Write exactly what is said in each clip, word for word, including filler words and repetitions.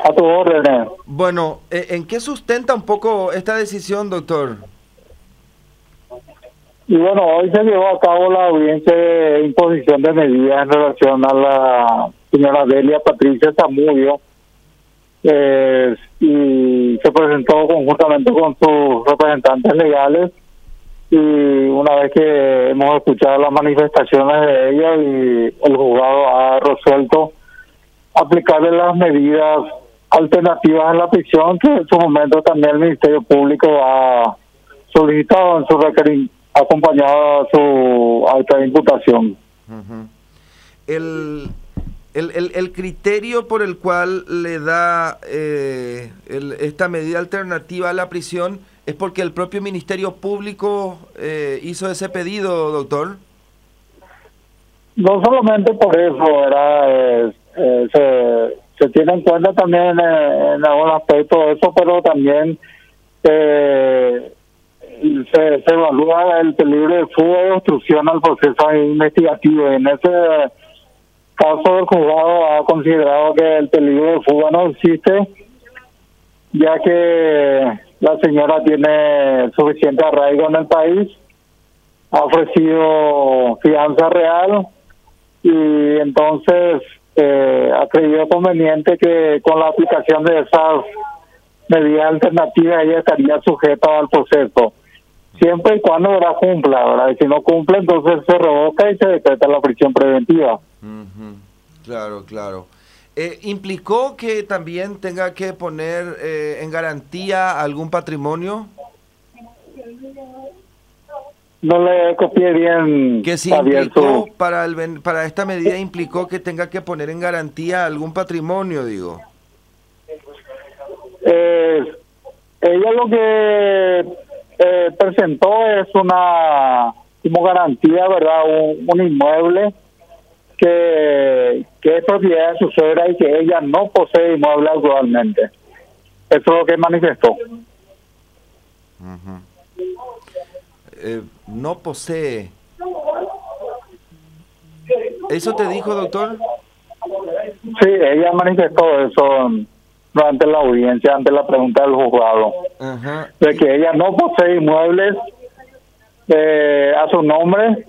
A tu orden. Bueno, eh, ¿en qué sustenta un poco esta decisión, doctor? Y bueno, hoy se llevó a cabo la audiencia de imposición de medidas en relación a la señora Delia Patricia Zamudio, eh, y se presentó conjuntamente con sus representantes legales, y una vez que hemos escuchado las manifestaciones de ella y el juzgado ha resuelto aplicarle las medidas alternativas a la prisión que en su momento también el Ministerio Público ha solicitado en su requerimiento, acompañado a su alta de imputación. Uh-huh. el, el, el, el criterio por el cual le da eh, el, esta medida alternativa a la prisión es porque el propio Ministerio Público eh, hizo ese pedido, doctor. No solamente por eso, ¿verdad? Eh, eh, se, se tiene en cuenta también eh, en algún aspecto eso, pero también eh, Se, se evalúa el peligro de fuga y obstrucción al proceso investigativo. En ese caso, el juzgado ha considerado que el peligro de fuga no existe, ya que la señora tiene suficiente arraigo en el país, ha ofrecido fianza real y entonces eh, ha creído conveniente que con la aplicación de esas medidas alternativas ella estaría sujeta al proceso, siempre y cuando ¿verdad? cumpla, ¿verdad? Y si no cumple, entonces se revoca y se decreta la prisión preventiva. Uh-huh. Claro, claro. Eh, ¿Implicó que también tenga que poner eh, en garantía algún patrimonio? No le copié bien. Que si Javier, implicó, su... para, el, para esta medida implicó que tenga que poner en garantía algún patrimonio, digo. Eh, ella lo que eh, presentó es una como garantía, ¿verdad? Un, un inmueble que, que es propiedad de su suegra y que ella no posee inmueble actualmente. Eso es lo que manifestó. Uh-huh. eh, no posee. ¿Eso te dijo, doctor? Sí, ella manifestó eso durante la audiencia, ante la pregunta del juzgado, uh-huh. de que ella no posee inmuebles eh, a su nombre,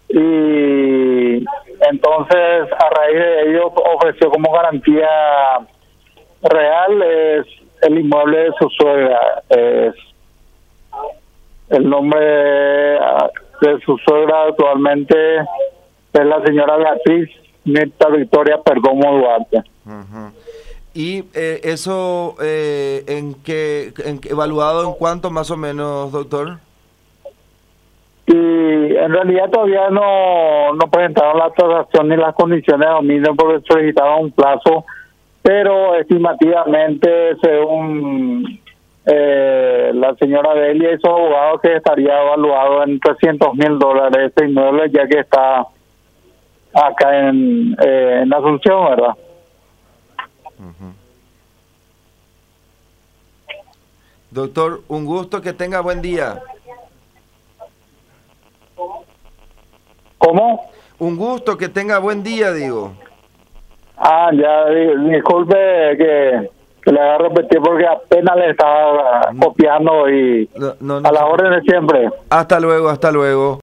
y entonces a raíz de ello ofreció como garantía real es el inmueble de su suegra. Es el nombre de su suegra actualmente es la señora Beatriz Mirta Victoria Perdomo Duarte. Uh-huh. ¿Y eh, eso eh, en qué, en, evaluado en cuánto más o menos, doctor? Y en realidad todavía no, no presentaron la transacción ni las condiciones de dominio porque solicitaron un plazo, pero estimativamente, según eh, la señora Delia y su abogado, que estaría evaluado en trescientos mil dólares ese inmueble, ya que está acá en, eh, en Asunción, ¿verdad? Uh-huh. Doctor, un gusto, que tenga buen día. ¿Cómo? Un gusto, que tenga buen día, digo. Ah, ya, disculpe que, que le haga repetir porque apenas le estaba copiando y no, no, no, a la orden de siempre. Hasta luego, hasta luego.